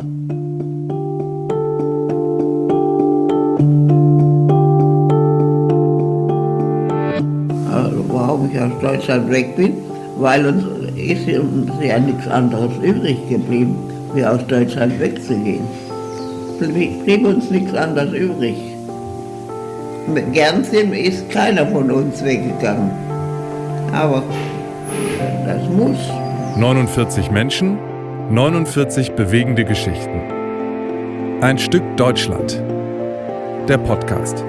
Also warum ich aus Deutschland weg bin, weil uns ist ja nichts anderes übrig geblieben, wie aus Deutschland wegzugehen. Blieb uns nichts anderes übrig. Mit Gernsim ist keiner von uns weggegangen. Aber das muss. 49 Menschen, 49 bewegende Geschichten. Ein Stück Deutschland. Der Podcast.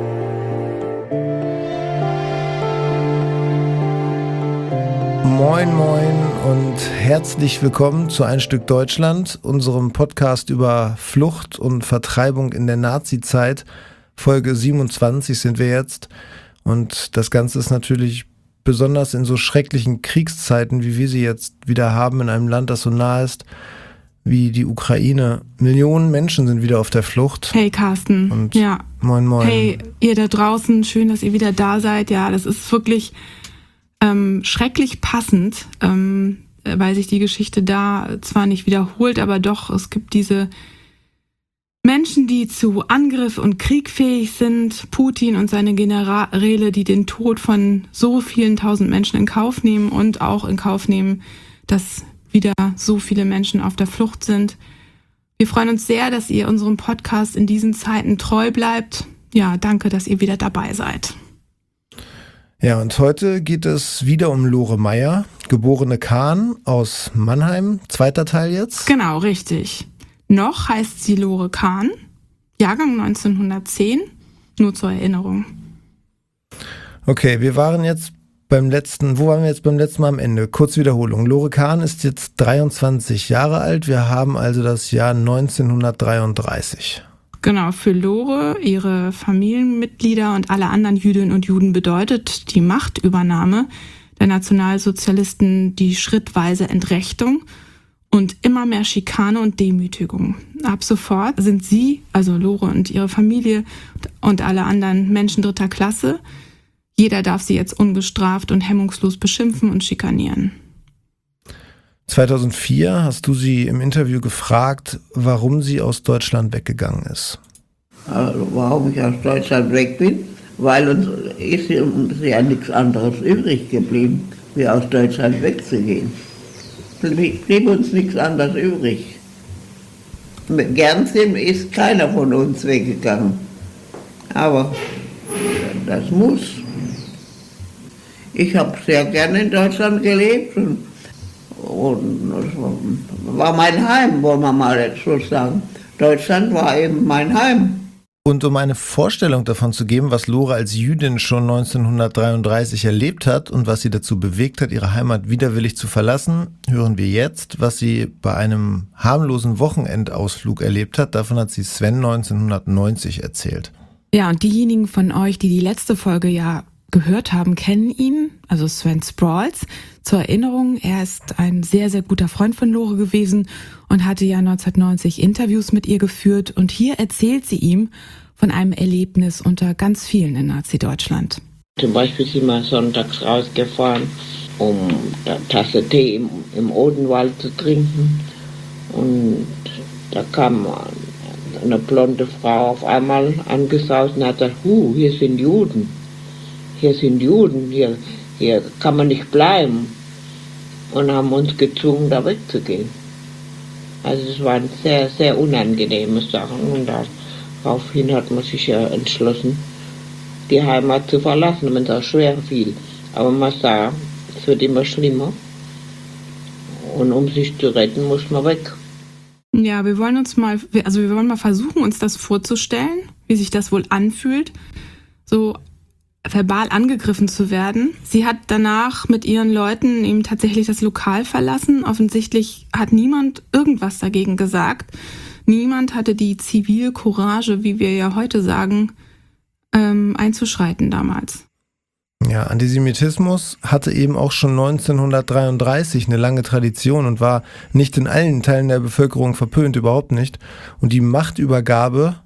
Moin moin und herzlich willkommen zu Ein Stück Deutschland, unserem Podcast über Flucht und Vertreibung in der Nazi-Zeit. Folge 27 sind wir jetzt und das Ganze ist natürlich besonders in so schrecklichen Kriegszeiten, wie wir sie jetzt wieder haben, in einem Land, das so nah ist wie die Ukraine. Millionen Menschen sind wieder auf der Flucht. Hey Carsten. Und ja. Moin moin. Hey, ihr da draußen, schön, dass ihr wieder da seid. Ja, das ist wirklich schrecklich passend, weil sich die Geschichte da zwar nicht wiederholt, aber doch, es gibt diese Menschen, die zu Angriff und Krieg fähig sind, Putin und seine Generäle, die den Tod von so vielen tausend Menschen in Kauf nehmen und auch in Kauf nehmen, dass wieder so viele Menschen auf der Flucht sind. Wir freuen uns sehr, dass ihr unserem Podcast in diesen Zeiten treu bleibt. Ja, danke, dass ihr wieder dabei seid. Ja, und heute geht es wieder um Lore Meyer, geborene Kahn aus Mannheim, zweiter Teil jetzt. Genau, richtig. Noch heißt sie Lore Kahn, Jahrgang 1910, nur zur Erinnerung. Okay, wo waren wir jetzt beim letzten Mal am Ende? Kurz Wiederholung. Lore Kahn ist jetzt 23 Jahre alt, wir haben also das Jahr 1933. Genau, für Lore, ihre Familienmitglieder und alle anderen Jüdinnen und Juden bedeutet die Machtübernahme der Nationalsozialisten die schrittweise Entrechtung und immer mehr Schikane und Demütigung. Ab sofort sind sie, also Lore und ihre Familie und alle anderen Menschen dritter Klasse, jeder darf sie jetzt ungestraft und hemmungslos beschimpfen und schikanieren. 2004 hast du sie im Interview gefragt, warum sie aus Deutschland weggegangen ist. Also warum ich aus Deutschland weg bin, weil uns ist ja nichts anderes übrig geblieben, wie aus Deutschland wegzugehen. Blieb uns nichts anderes übrig. Mit Gernsim ist keiner von uns weggegangen. Aber das muss. Ich habe sehr gerne in Deutschland gelebt und das war mein Heim, wollen wir mal jetzt so sagen. Deutschland war eben mein Heim. Und um eine Vorstellung davon zu geben, was Lore als Jüdin schon 1933 erlebt hat und was sie dazu bewegt hat, ihre Heimat widerwillig zu verlassen, hören wir jetzt, was sie bei einem harmlosen Wochenendausflug erlebt hat. Davon hat sie Sven 1990 erzählt. Ja, und diejenigen von euch, die die letzte Folge ja gehört haben, kennen ihn, also Sven Sprouls. Zur Erinnerung, er ist ein sehr, sehr guter Freund von Lore gewesen und hatte ja 1990 Interviews mit ihr geführt. Und hier erzählt sie ihm von einem Erlebnis unter ganz vielen in Nazi-Deutschland. Zum Beispiel sind wir sonntags rausgefahren, um eine Tasse Tee im Odenwald zu trinken. Und da kam eine blonde Frau auf einmal angesaust und hat gesagt, hier sind Juden. Hier sind Juden, hier kann man nicht bleiben. Und haben uns gezwungen, da wegzugehen. Also es waren sehr, sehr unangenehme Sachen. Und daraufhin hat man sich ja entschlossen, die Heimat zu verlassen, wenn es auch schwer fiel. Aber man sah, es wird immer schlimmer. Und um sich zu retten, muss man weg. Ja, wir wollen mal versuchen, uns das vorzustellen, wie sich das wohl anfühlt, so verbal angegriffen zu werden. Sie hat danach mit ihren Leuten eben tatsächlich das Lokal verlassen. Offensichtlich hat niemand irgendwas dagegen gesagt. Niemand hatte die Zivilcourage, wie wir ja heute sagen, einzuschreiten damals. Ja, Antisemitismus hatte eben auch schon 1933 eine lange Tradition und war nicht in allen Teilen der Bevölkerung verpönt, überhaupt nicht. Und die Machtübergabe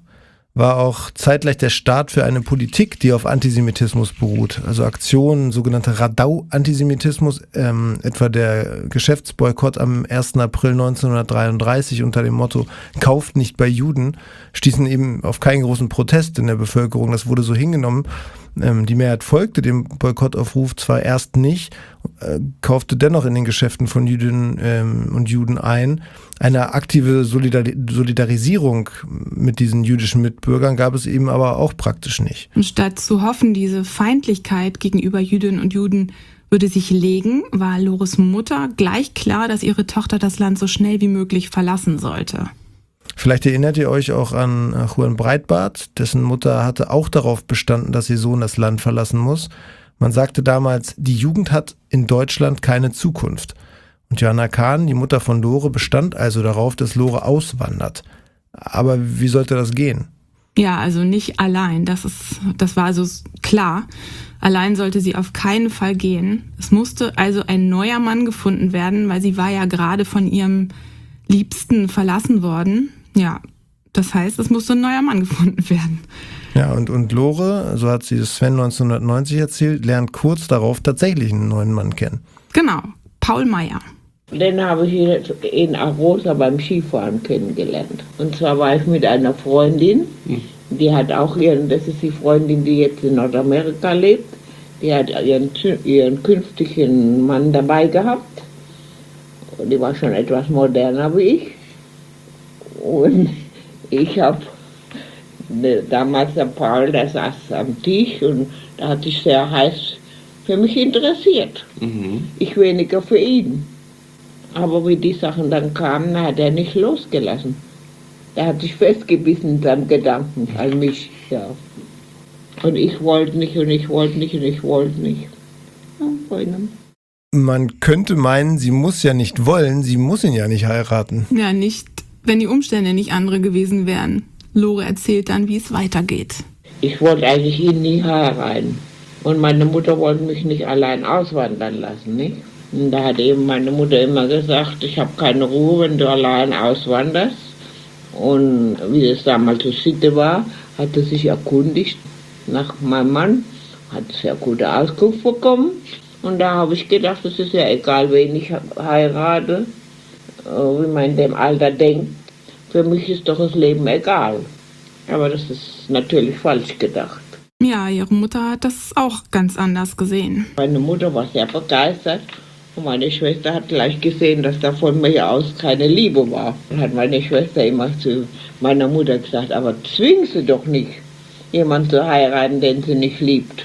war auch zeitgleich der Start für eine Politik, die auf Antisemitismus beruht. Also Aktionen, sogenannter Radau-Antisemitismus, etwa der Geschäftsboykott am 1. April 1933 unter dem Motto "Kauft nicht bei Juden", stießen eben auf keinen großen Protest in der Bevölkerung. Das wurde so hingenommen. Die Mehrheit folgte dem Boykottaufruf zwar erst nicht, kaufte dennoch in den Geschäften von Jüdinnen und Juden ein. Eine aktive Solidarisierung mit diesen jüdischen Mitbürgern gab es eben aber auch praktisch nicht. Und statt zu hoffen, diese Feindlichkeit gegenüber Jüdinnen und Juden würde sich legen, war Lores Mutter gleich klar, dass ihre Tochter das Land so schnell wie möglich verlassen sollte. Vielleicht erinnert ihr euch auch an Juan Breitbart, dessen Mutter hatte auch darauf bestanden, dass ihr Sohn das Land verlassen muss. Man sagte damals, die Jugend hat in Deutschland keine Zukunft. Und Johanna Kahn, die Mutter von Lore, bestand also darauf, dass Lore auswandert. Aber wie sollte das gehen? Ja, also nicht allein, das war also klar. Allein sollte sie auf keinen Fall gehen. Es musste also ein neuer Mann gefunden werden, weil sie war ja gerade von ihrem Liebsten verlassen worden. Ja, das heißt, es musste ein neuer Mann gefunden werden. Ja, und Lore, so hat sie es Sven 1990 erzählt, lernt kurz darauf tatsächlich einen neuen Mann kennen. Genau, Paul Meyer. Den habe ich in Arosa beim Skifahren kennengelernt. Und zwar war ich mit einer Freundin, die hat auch das ist die Freundin, die jetzt in Nordamerika lebt, die hat ihren künftigen Mann dabei gehabt. Und die war schon etwas moderner wie ich. Und ich habe damals der Paul, der saß am Tisch und da hat sich sehr heiß für mich interessiert. Ich weniger für ihn. Aber wie die Sachen dann kamen, hat er nicht losgelassen. Er hat sich festgebissen in seinem Gedanken an mich. Ja. Und ich wollte nicht und ich wollte nicht und ich wollte nicht. Ja, man könnte meinen, sie muss ja nicht wollen, sie muss ihn ja nicht heiraten. Ja, nicht, wenn die Umstände nicht andere gewesen wären. Lore erzählt dann, wie es weitergeht. Ich wollte eigentlich ihn nie heiraten. Und meine Mutter wollte mich nicht allein auswandern lassen, nicht? Und da hat eben meine Mutter immer gesagt, ich habe keine Ruhe, wenn du allein auswanderst. Und wie es damals so Sitte war, hat sie sich erkundigt nach meinem Mann, hat sehr gute Auskunft bekommen. Und da habe ich gedacht, es ist ja egal, wen ich heirate, wie man in dem Alter denkt. Für mich ist doch das Leben egal. Aber das ist natürlich falsch gedacht. Ja, ihre Mutter hat das auch ganz anders gesehen. Meine Mutter war sehr begeistert und meine Schwester hat gleich gesehen, dass da von mir aus keine Liebe war. Dann hat meine Schwester immer zu meiner Mutter gesagt, aber zwing sie doch nicht, jemanden zu heiraten, den sie nicht liebt.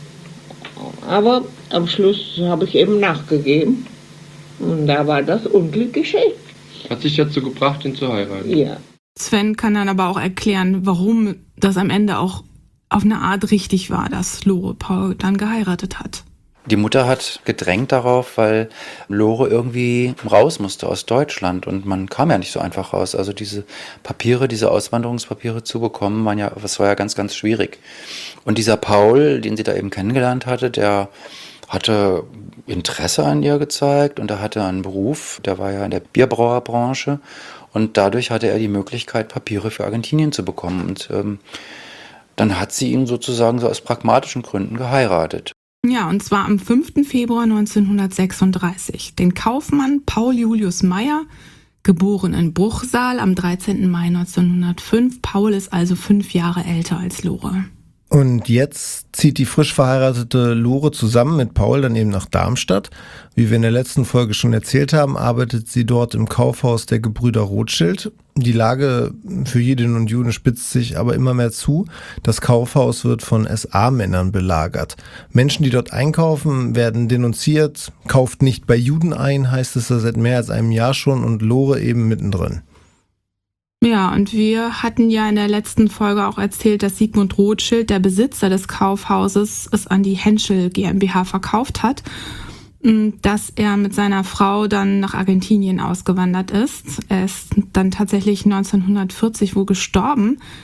Aber am Schluss habe ich eben nachgegeben und da war das Unglück geschehen. Hat sich dazu gebracht, ihn zu heiraten? Ja. Sven kann dann aber auch erklären, warum das am Ende auch auf eine Art richtig war, dass Lore Paul dann geheiratet hat. Die Mutter hat gedrängt darauf, weil Lore irgendwie raus musste aus Deutschland und man kam ja nicht so einfach raus. Also diese Papiere, diese Auswanderungspapiere zu bekommen, das war ja ganz, ganz schwierig. Und dieser Paul, den sie da eben kennengelernt hatte, der hatte Interesse an ihr gezeigt und er hatte einen Beruf, der war ja in der Bierbrauerbranche und dadurch hatte er die Möglichkeit, Papiere für Argentinien zu bekommen. Und dann hat sie ihn sozusagen so aus pragmatischen Gründen geheiratet. Ja, und zwar am 5. Februar 1936. Den Kaufmann Paul Julius Meyer, geboren in Bruchsal am 13. Mai 1905. Paul ist also 5 Jahre älter als Lore. Und jetzt zieht die frisch verheiratete Lore zusammen mit Paul dann eben nach Darmstadt. Wie wir in der letzten Folge schon erzählt haben, arbeitet sie dort im Kaufhaus der Gebrüder Rothschild. Die Lage für Jüdinnen und Juden spitzt sich aber immer mehr zu. Das Kaufhaus wird von SA-Männern belagert. Menschen, die dort einkaufen, werden denunziert. Kauft nicht bei Juden ein, heißt es da seit mehr als einem Jahr schon und Lore eben mittendrin. Ja, und wir hatten ja in der letzten Folge auch erzählt, dass Sigmund Rothschild, der Besitzer des Kaufhauses, es an die Henschel GmbH verkauft hat, dass er mit seiner Frau dann nach Argentinien ausgewandert ist. Er ist dann tatsächlich 1940 wohl gestorben.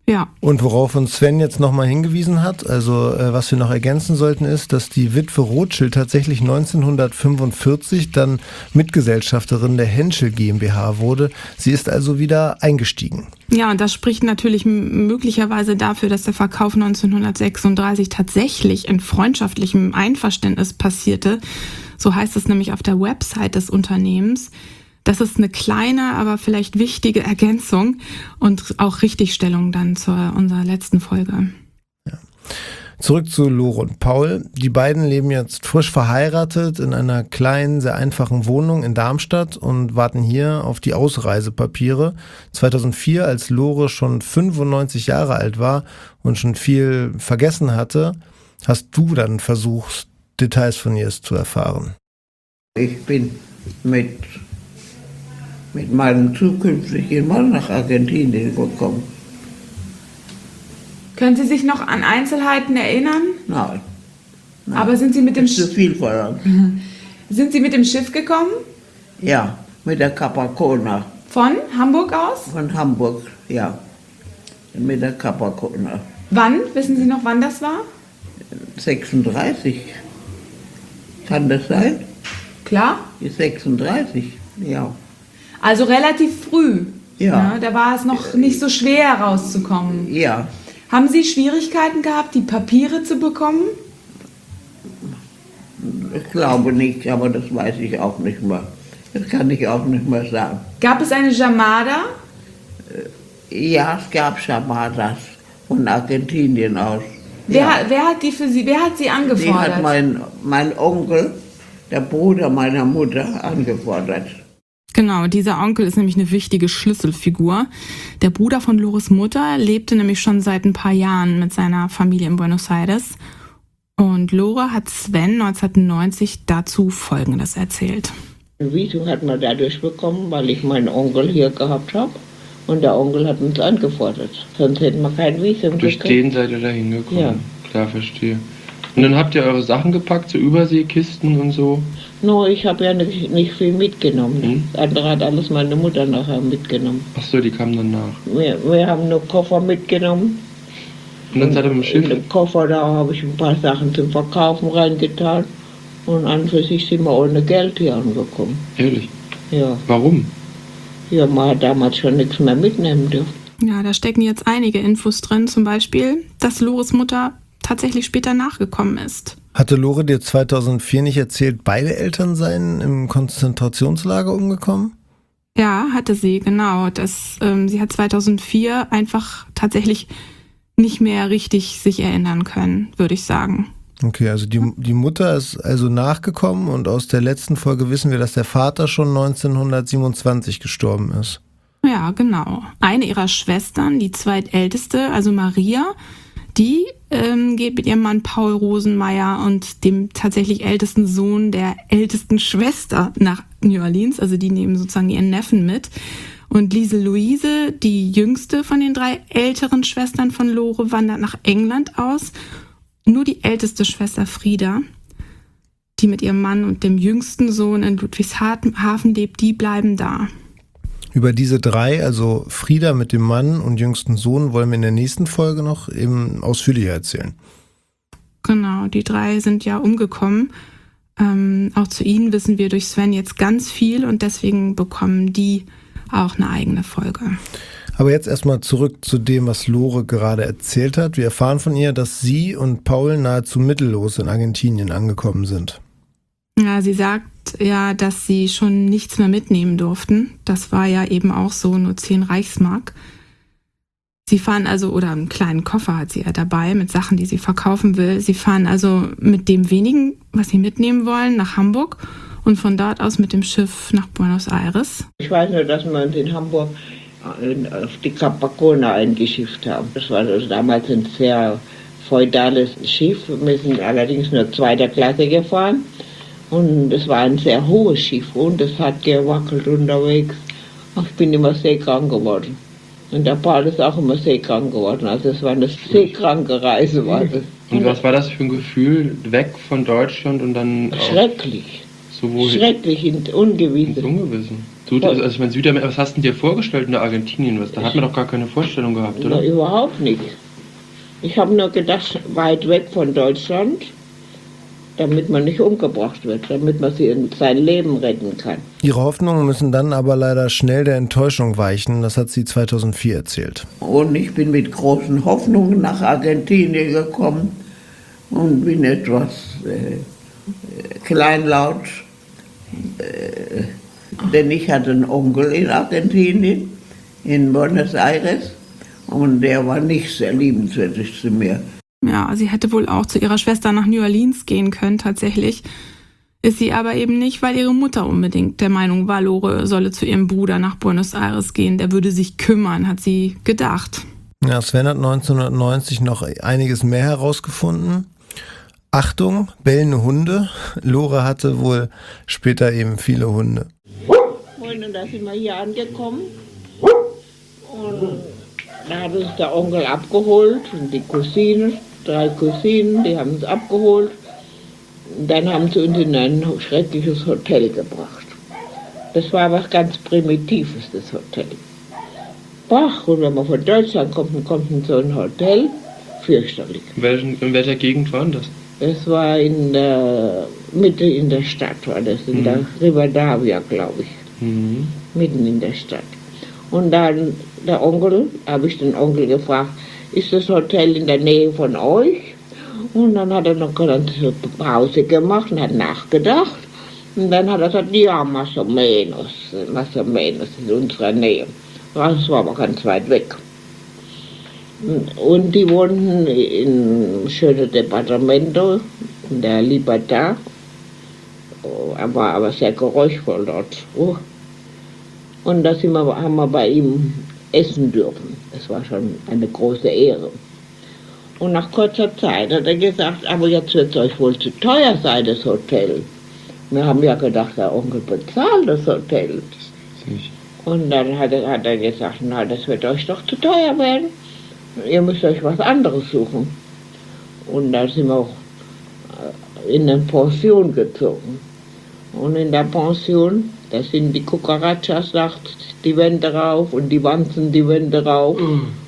Ja. Und worauf uns Sven jetzt nochmal hingewiesen hat, also was wir noch ergänzen sollten, ist, dass die Witwe Rothschild tatsächlich 1945 dann Mitgesellschafterin der Henschel GmbH wurde. Sie ist also wieder eingestiegen. Ja, und das spricht natürlich möglicherweise dafür, dass der Verkauf 1936 tatsächlich in freundschaftlichem Einverständnis passierte. So heißt es nämlich auf der Website des Unternehmens. Das ist eine kleine, aber vielleicht wichtige Ergänzung und auch Richtigstellung dann zu unserer letzten Folge. Ja. Zurück zu Lore und Paul. Die beiden leben jetzt frisch verheiratet in einer kleinen, sehr einfachen Wohnung in Darmstadt und warten hier auf die Ausreisepapiere. 2004, als Lore schon 95 Jahre alt war und schon viel vergessen hatte, hast du dann versucht, Details von ihr zu erfahren. Ich bin mit meinem zukünftigen Mann nach Argentinien gekommen. Können Sie sich noch an Einzelheiten erinnern? Nein. Aber sind Sie mit dem Ist zu viel verlangt. Sind Sie mit dem Schiff gekommen? Ja, mit der Capacona. Von Hamburg aus? Von Hamburg, ja. Mit der Capacona. Wann? Wissen Sie noch, wann das war? 36. Kann das sein? Klar. Die 36, ja. Also relativ früh. Ja. Ne? Da war es noch nicht so schwer rauszukommen. Ja. Haben Sie Schwierigkeiten gehabt, die Papiere zu bekommen? Ich glaube nicht, aber das weiß ich auch nicht mehr. Das kann ich auch nicht mehr sagen. Gab es eine Jamada? Ja, es gab Chamadas von Argentinien aus. Wer hat sie angefordert? Die hat mein Onkel, der Bruder meiner Mutter, angefordert. Genau, dieser Onkel ist nämlich eine wichtige Schlüsselfigur. Der Bruder von Lores Mutter lebte nämlich schon seit ein paar Jahren mit seiner Familie in Buenos Aires. Und Lore hat Sven 1990 dazu Folgendes erzählt. Ein Visum hat man dadurch bekommen, weil ich meinen Onkel hier gehabt habe. Und der Onkel hat uns angefordert. Sonst hätten wir kein Visum Durch gekriegt. den seid ihr da hingekommen. Ja. Klar, verstehe. Und dann habt ihr eure Sachen gepackt, so Überseekisten und so? No, ich habe ja nicht viel mitgenommen. Das andere hat alles meine Mutter nachher mitgenommen. Achso, die kamen dann nach. Wir haben nur Koffer mitgenommen. Und dann seid ihr im In Schiff? dem Koffer da habe ich ein paar Sachen zum Verkaufen reingetan. Und an und für sich sind wir ohne Geld hier angekommen. Ehrlich? Ja. Warum? Ja, man hat damals schon nichts mehr mitnehmen dürfen. Ja, da stecken jetzt einige Infos drin, zum Beispiel, dass Lores Mutter tatsächlich später nachgekommen ist. Hatte Lore dir 2004 nicht erzählt, beide Eltern seien im Konzentrationslager umgekommen? Ja, hatte sie, genau. Sie hat 2004 einfach tatsächlich nicht mehr richtig sich erinnern können, würde ich sagen. Okay, also die Mutter ist also nachgekommen und aus der letzten Folge wissen wir, dass der Vater schon 1927 gestorben ist. Ja, genau. Eine ihrer Schwestern, die zweitälteste, also Maria, die geht mit ihrem Mann Paul Rosenmeier und dem tatsächlich ältesten Sohn der ältesten Schwester nach New Orleans. Also die nehmen sozusagen ihren Neffen mit. Und Lise Louise, die jüngste von den 3 älteren Schwestern von Lore, wandert nach England aus. Nur die älteste Schwester Frieda, die mit ihrem Mann und dem jüngsten Sohn in Ludwigshafen lebt, die bleiben da. Über diese 3, also Frieda mit dem Mann und jüngsten Sohn, wollen wir in der nächsten Folge noch eben ausführlicher erzählen. Genau, die 3 sind ja umgekommen. Auch zu ihnen wissen wir durch Sven jetzt ganz viel und deswegen bekommen die auch eine eigene Folge. Aber jetzt erstmal zurück zu dem, was Lore gerade erzählt hat. Wir erfahren von ihr, dass sie und Paul nahezu mittellos in Argentinien angekommen sind. Ja, sie sagt ja, dass sie schon nichts mehr mitnehmen durften. Das war ja eben auch so, nur 10 Reichsmark. Sie fahren also, oder einen kleinen Koffer hat sie ja dabei mit Sachen, die sie verkaufen will. Sie fahren also mit dem wenigen, was sie mitnehmen wollen, nach Hamburg und von dort aus mit dem Schiff nach Buenos Aires. Ich weiß nur, dass wir uns in Hamburg auf die Capacona eingeschifft haben. Das war also damals ein sehr feudales Schiff. Wir sind allerdings nur 2. Klasse gefahren. Und es war ein sehr hohes Schiff und es hat gewackelt unterwegs. Ich bin immer seekrank geworden. Und der Paul ist auch immer seekrank geworden. Also es war eine seekranke Reise. War das. Und was war das für ein Gefühl, weg von Deutschland und dann... Schrecklich. So wohin? Schrecklich und Ins ungewiss. Ungewissen. Also ich meine, Südamerika, was hast du dir vorgestellt in der Argentinien? Da hat man doch gar keine Vorstellung gehabt, Na, oder? überhaupt nicht. Ich habe nur gedacht, weit weg von Deutschland, damit man nicht umgebracht wird, damit man sein Leben retten kann. Ihre Hoffnungen müssen dann aber leider schnell der Enttäuschung weichen. Das hat sie 2004 erzählt. Und ich bin mit großen Hoffnungen nach Argentinien gekommen und bin etwas kleinlaut, denn ich hatte einen Onkel in Argentinien, in Buenos Aires, und der war nicht sehr liebenswürdig zu mir. Ja, sie hätte wohl auch zu ihrer Schwester nach New Orleans gehen können, tatsächlich. Ist sie aber eben nicht, weil ihre Mutter unbedingt der Meinung war, Lore solle zu ihrem Bruder nach Buenos Aires gehen. Der würde sich kümmern, hat sie gedacht. Ja, Sven hat 1990 noch einiges mehr herausgefunden. Achtung, bellende Hunde. Lore hatte wohl später eben viele Hunde. Und da sind wir hier angekommen. Und da hat uns der Onkel abgeholt und die Cousine, 3 Cousinen, die haben uns abgeholt. Und dann haben sie uns in ein schreckliches Hotel gebracht. Das war was ganz Primitives, das Hotel. Ach, und wenn man von Deutschland kommt und kommt in so ein Hotel, fürchterlich. In welcher Gegend war das? Es war in der Mitte in der Stadt, war das in der Rivadavia, glaube ich. Mhm. Mitten in der Stadt. Und dann der Onkel, habe ich den Onkel gefragt, ist das Hotel in der Nähe von euch? Und dann hat er noch eine Pause gemacht und hat nachgedacht. Und dann hat er gesagt, ja, más o menos in unserer Nähe. Das war aber ganz weit weg. Und die wohnten in schönen Departamento, in der Libertad, war aber sehr geräuschvoll dort. Und da haben wir bei ihm essen dürfen. Das war schon eine große Ehre. Und nach kurzer Zeit hat er gesagt, aber jetzt wird es euch wohl zu teuer sein, das Hotel. Wir haben ja gedacht, der Onkel bezahlt das Hotel. Und dann hat er gesagt, na, das wird euch doch zu teuer werden. Ihr müsst euch was anderes suchen. Und da sind wir auch in eine Pension gezogen. Und in der Pension, da sind die Cucarachas nachts die Wände rauf und die Wanzen die Wände rauf.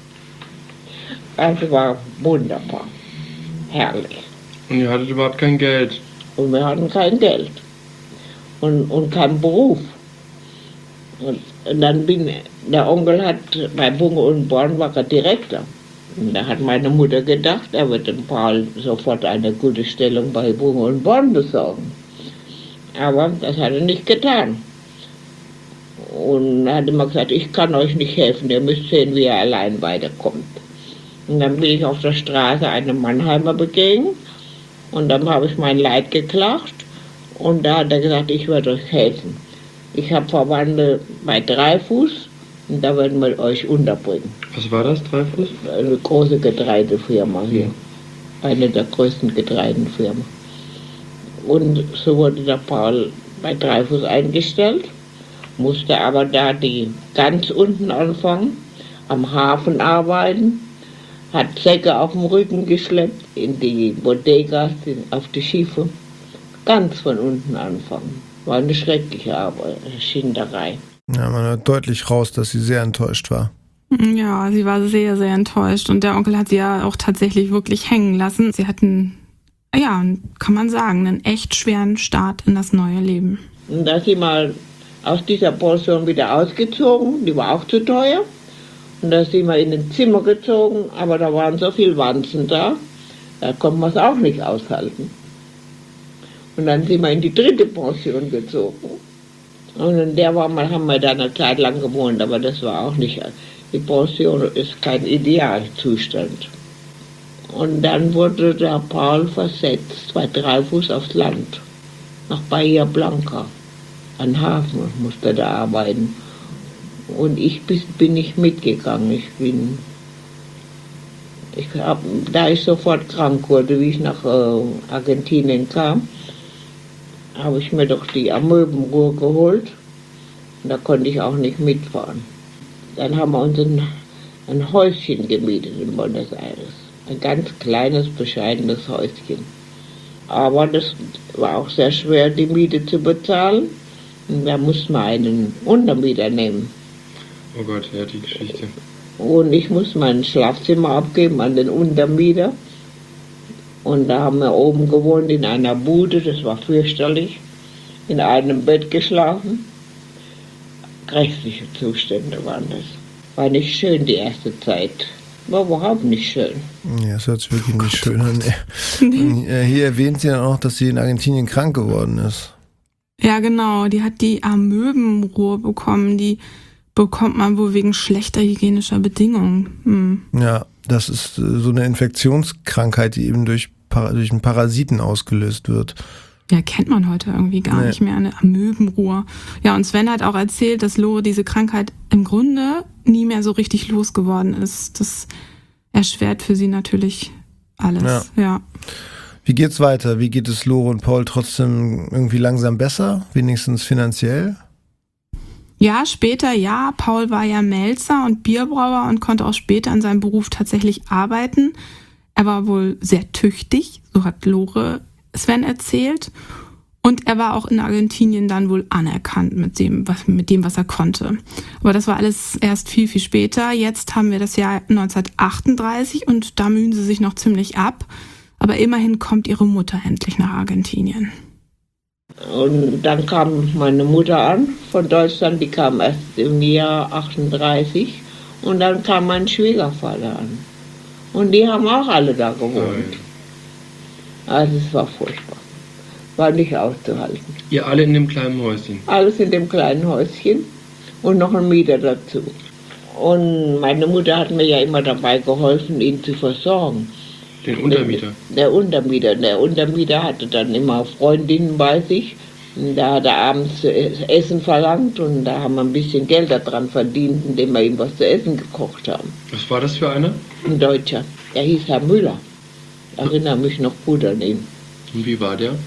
Also war wunderbar, herrlich. Und ihr hattet überhaupt kein Geld? Und wir hatten kein Geld und keinen Beruf. Und dann der Onkel hat bei Bunge und Born war er Direktor. Und da hat meine Mutter gedacht, er wird dem Paul sofort eine gute Stellung bei Bunge und Born besorgen. Aber das hat er nicht getan. Und er hat immer gesagt, ich kann euch nicht helfen, ihr müsst sehen, wie ihr allein weiterkommt. Und dann bin ich auf der Straße einem Mannheimer begegnet und dann habe ich mein Leid geklagt und da hat er gesagt, ich werde euch helfen. Ich habe Verwandte bei Dreifuß und da werden wir euch unterbringen. Was war das, Dreifuß? Eine große Getreidefirma hier. Eine der größten Getreidenfirmen. Und so wurde der Paul bei Dreifuß eingestellt, musste aber da die ganz unten anfangen, am Hafen arbeiten, hat Säcke auf dem Rücken geschleppt in die Bodegas, auf die Schiffe, ganz von unten anfangen. War eine schreckliche Arbeit, Schinderei. Ja, man hört deutlich raus, dass sie sehr enttäuscht war. Ja, sie war sehr, sehr enttäuscht und der Onkel hat sie ja auch tatsächlich wirklich hängen lassen. Sie hatten, ja, kann man sagen, einen echt schweren Start in das neue Leben. Und da sind wir aus dieser Pension wieder ausgezogen, die war auch zu teuer. Und da sind wir in ein Zimmer gezogen, aber da waren so viele Wanzen da konnten wir es auch nicht aushalten. Und dann sind wir in die 3. Pension gezogen. Und in der haben wir da eine Zeit lang gewohnt, aber das war auch nicht, die Pension ist kein Idealzustand. Und dann wurde der Paul versetzt, bei Dreifuß aufs Land, nach Bahia Blanca, an Hafen, musste da arbeiten. Und ich bin nicht mitgegangen. Da ich sofort krank wurde, wie ich nach Argentinien kam, habe ich mir doch die Amöbenruhe geholt. Und da konnte ich auch nicht mitfahren. Dann haben wir uns ein Häuschen gemietet in Buenos Aires. Ein ganz kleines, bescheidenes Häuschen. Aber das war auch sehr schwer, die Miete zu bezahlen. Und da musste man einen Untermieter nehmen. Oh Gott, ja, die Geschichte. Und ich musste mein Schlafzimmer abgeben an den Untermieter. Und da haben wir oben gewohnt in einer Bude, das war fürchterlich. In einem Bett geschlafen. Grässliche Zustände waren das. War nicht schön die erste Zeit. War überhaupt nicht schön. Ja, das hört sich wirklich nicht schön an. Hier erwähnt sie dann auch, dass sie in Argentinien krank geworden ist. Ja, genau. Die hat die Amöbenruhr bekommen. Die bekommt man wohl wegen schlechter hygienischer Bedingungen. Ja, das ist so eine Infektionskrankheit, die eben durch einen Parasiten ausgelöst wird. Ja, kennt man heute irgendwie gar nicht mehr, eine Amöbenruhr. Ja, und Sven hat auch erzählt, dass Lore diese Krankheit im Grunde nie mehr so richtig losgeworden ist. Das erschwert für sie natürlich alles. Ja. Wie geht's weiter? Wie geht es Lore und Paul trotzdem irgendwie langsam besser? Wenigstens finanziell? Ja, später ja. Paul war ja Melzer und Bierbrauer und konnte auch später an seinem Beruf tatsächlich arbeiten. Er war wohl sehr tüchtig, so hat Lore Sven erzählt. Und er war auch in Argentinien dann wohl anerkannt mit dem, was er konnte. Aber das war alles erst viel, viel später. Jetzt haben wir das Jahr 1938 und da mühen sie sich noch ziemlich ab. Aber immerhin kommt ihre Mutter endlich nach Argentinien. Und dann kam meine Mutter an von Deutschland, die kam erst im Jahr 38. Und dann kam mein Schwiegervater an. Und die haben auch alle da gewohnt. Also es war furchtbar. War nicht auszuhalten. Ihr alle in dem kleinen Häuschen? Alles in dem kleinen Häuschen und noch ein Mieter dazu. Und meine Mutter hat mir ja immer dabei geholfen, ihn zu versorgen. Den Untermieter? Der Untermieter hatte dann immer Freundinnen bei sich. Und da hat er abends Essen verlangt und da haben wir ein bisschen Geld daran verdient, indem wir ihm was zu essen gekocht haben. Was war das für einer? Ein Deutscher. Der hieß Herr Müller. Ich erinnere mich noch gut an ihn. Und wie war der?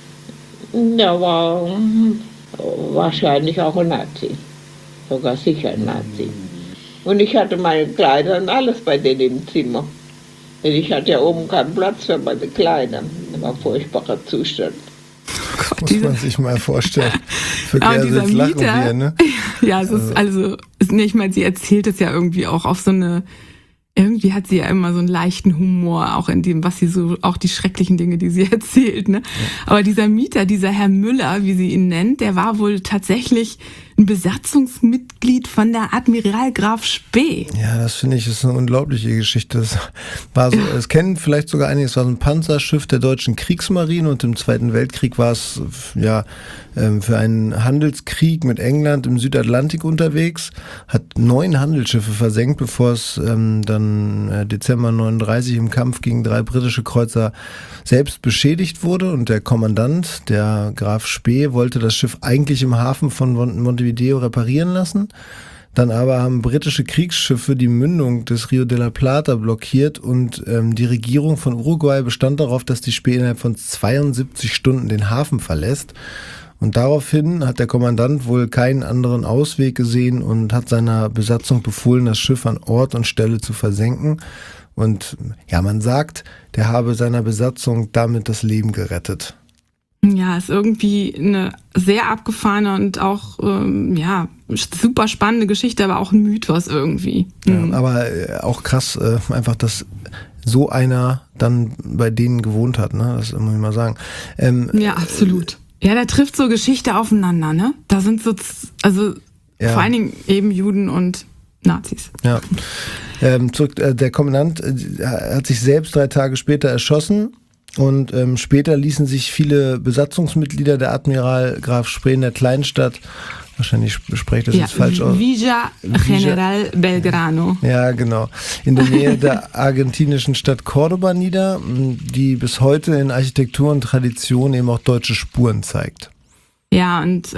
Der war wahrscheinlich auch ein Nazi. Sogar sicher ein Nazi. Und ich hatte meine Kleider und alles bei denen im Zimmer. Denn ich hatte ja oben keinen Platz für meine Kleider. Das war ein furchtbarer Zustand. Muss man sich mal vorstellen. Für Claire dieser sitzt lachen Mieter, wir, ne? Ja, es ist ich meine, sie erzählt es ja irgendwie auch auf so eine, irgendwie hat sie ja immer so einen leichten Humor, auch in dem, was sie so, auch die schrecklichen Dinge, die sie erzählt, ne? Aber dieser Mieter, dieser Herr Müller, wie sie ihn nennt, der war wohl tatsächlich ein Besatzungsmitglied von der Admiral Graf Spee. Ja, das finde ich, ist eine unglaubliche Geschichte. Das war so, es kennen vielleicht sogar einige, es war so ein Panzerschiff der deutschen Kriegsmarine und im Zweiten Weltkrieg war es für einen Handelskrieg mit England im Südatlantik unterwegs, hat 9 Handelsschiffe versenkt, bevor es dann Dezember 39 im Kampf gegen 3 britische Kreuzer selbst beschädigt wurde und der Kommandant, der Graf Spee, wollte das Schiff eigentlich im Hafen von Montevideo reparieren lassen. Dann aber haben britische Kriegsschiffe die Mündung des Rio de la Plata blockiert und die Regierung von Uruguay bestand darauf, dass die Spee innerhalb von 72 Stunden den Hafen verlässt. Und daraufhin hat der Kommandant wohl keinen anderen Ausweg gesehen und hat seiner Besatzung befohlen, das Schiff an Ort und Stelle zu versenken. Und ja, man sagt, der habe seiner Besatzung damit das Leben gerettet. Ja, ist irgendwie eine sehr abgefahrene und auch super spannende Geschichte, aber auch ein Mythos irgendwie. Ja, aber auch krass, einfach, dass so einer dann bei denen gewohnt hat, ne? Das muss ich mal sagen. Ja, absolut. Ja, da trifft so Geschichte aufeinander, ne? Da sind so, vor allen Dingen eben Juden und Nazis. Ja. Der Kommandant hat sich selbst 3 Tage später erschossen und später ließen sich viele Besatzungsmitglieder der Admiral Graf Spee in der Kleinstadt, wahrscheinlich spreche ich das jetzt falsch aus. Villa General Belgrano. Ja, genau. In der Nähe der argentinischen Stadt Córdoba nieder, die bis heute in Architektur und Tradition eben auch deutsche Spuren zeigt. Ja, und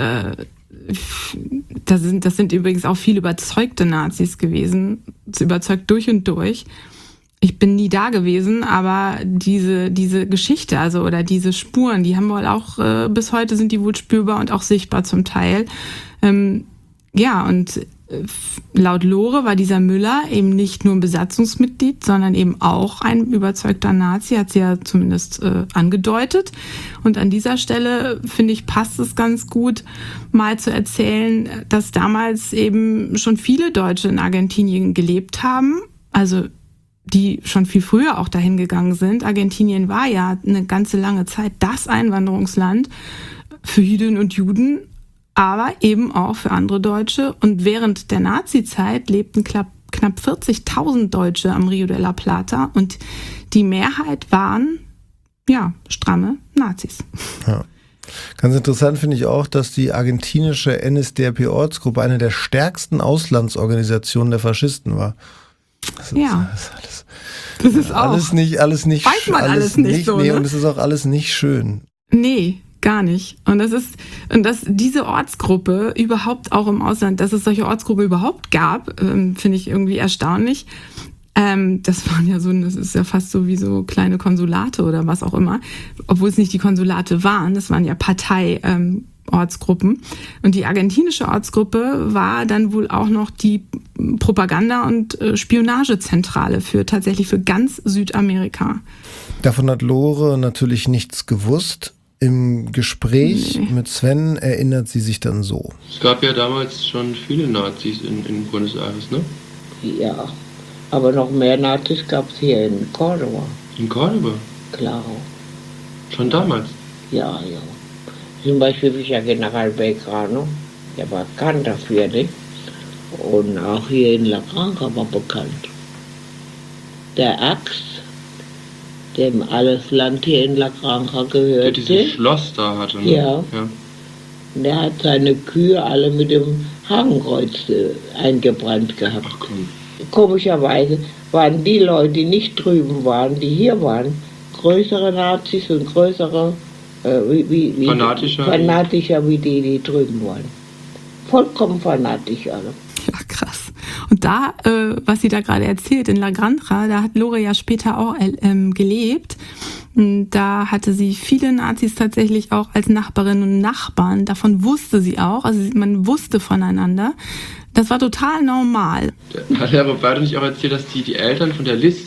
das sind übrigens auch viel überzeugte Nazis gewesen, überzeugt durch und durch. Ich bin nie da gewesen, aber diese Geschichte, oder diese Spuren, die haben wohl auch, bis heute sind die wohl spürbar und auch sichtbar zum Teil. Und laut Lore war dieser Müller eben nicht nur ein Besatzungsmitglied, sondern eben auch ein überzeugter Nazi, hat sie ja zumindest angedeutet. Und an dieser Stelle, finde ich, passt es ganz gut, mal zu erzählen, dass damals eben schon viele Deutsche in Argentinien gelebt haben, also die schon viel früher auch dahin gegangen sind. Argentinien war ja eine ganze lange Zeit das Einwanderungsland für Jüdinnen und Juden, aber eben auch für andere Deutsche. Und während der Nazi-Zeit lebten knapp 40.000 Deutsche am Rio de la Plata und die Mehrheit waren, ja, stramme Nazis. Ja. Ganz interessant finde ich auch, dass die argentinische NSDAP-Ortsgruppe eine der stärksten Auslandsorganisationen der Faschisten war. Das ist auch alles nicht weiß man alles nicht so, nee, ne? Und es ist auch alles nicht schön. Nee, gar nicht. Und dass diese Ortsgruppe überhaupt auch im Ausland, dass es solche Ortsgruppe überhaupt gab, finde ich irgendwie erstaunlich. Das waren ja das ist ja fast so wie so kleine Konsulate oder was auch immer, obwohl es nicht die Konsulate waren, das waren ja Ortsgruppen. Und die argentinische Ortsgruppe war dann wohl auch noch die Propaganda- und Spionagezentrale tatsächlich für ganz Südamerika. Davon hat Lore natürlich nichts gewusst. Im Gespräch mit Sven erinnert sie sich dann so. Es gab ja damals schon viele Nazis in Buenos Aires, ne? Ja, aber noch mehr Nazis gab es hier in Córdoba. In Córdoba? Klar. Schon damals? Ja. Zum Beispiel General Belgrano, der war bekannt dafür, nicht? Und auch hier in La Granja war bekannt. Der Axt, dem alles Land hier in La Granja gehörte. Der dieses Schloss da hatte, ne? Ja. Der hat seine Kühe alle mit dem Hakenkreuz eingebrannt gehabt. Ach komm. Komischerweise waren die Leute, die nicht drüben waren, die hier waren, größere Nazis und größere fanatischer wie die drüben waren. Vollkommen fanatisch alle. Ja, krass. Und da, was sie da gerade erzählt, in La Granja, da hat Lore ja später auch gelebt. Da hatte sie viele Nazis tatsächlich auch als Nachbarinnen und Nachbarn. Davon wusste sie auch. Also man wusste voneinander. Das war total normal. Hat Herr Roberto nicht auch erzählt, dass die Eltern von der Liz,